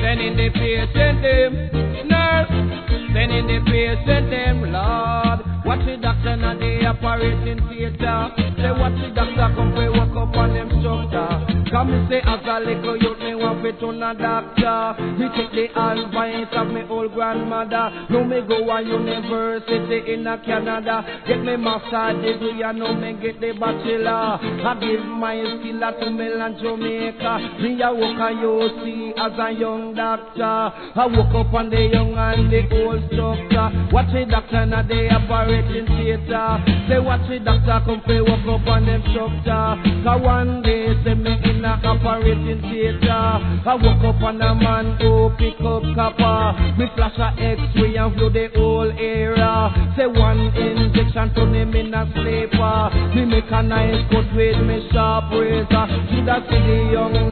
Sending the patient them, nurse. Sending the patient them, Lord. Watch the doctor now the operating theater. Say watch the doctor come we walk up on them structure. Come me say as a little youth me want fit on a doctor. Me take the advice of me old grandmother. Now me go a university in a Canada. Get me master degree and now me get the bachelor. I give my skill to Milan Jamaica. Me a work a UC as a young doctor. I woke up on the young and the old structure. Watch the doctor now the operating theater. Say watch the doctor come fi walk up on them structure. Cause one day say me in a operating theater. I woke up on a man who pick up copper. Me flash a X-ray and view the whole area. Say one injection turn him in a sleeper. Me make a nice cut with me sharp razor. Should I see the young